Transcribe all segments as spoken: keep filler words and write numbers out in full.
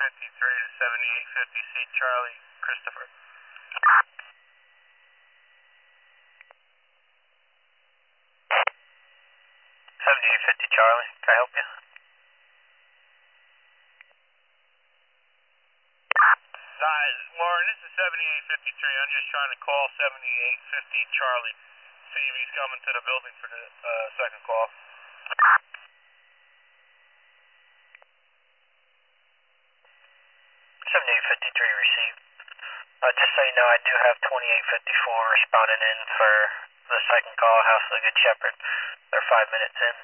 fifty-three to seventy-eight fifty C Charlie, Christopher. seventy-eight fifty Charlie, can I help you? Hi, Lauren, this is seventy-eight fifty-three. I'm just trying to call seventy-eight fifty Charlie, see if he's coming to the building for the uh, second call. seventy-eight fifty-three received. Uh, just so you know, I do have twenty-eight fifty-four responding in for the second call, House of the Good Shepherd. They're five minutes in.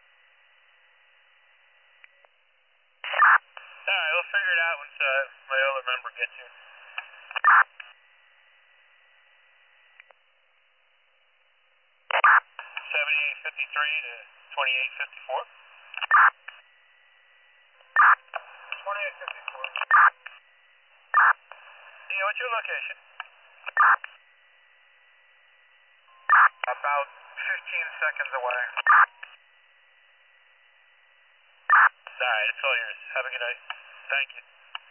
Alright, we'll figure it out once uh, my other member gets here. seventy-eight fifty-three to twenty-eight fifty-four. twenty-eight fifty-four. Yeah, what's your location? About fifteen seconds away. Alright, it's all yours. Have a good night. Thank you.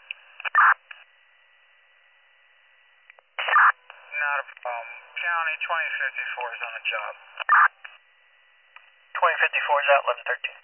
Not a problem. County twenty fifty-four is on the job. twenty fifty-four is out, eleven thirteen.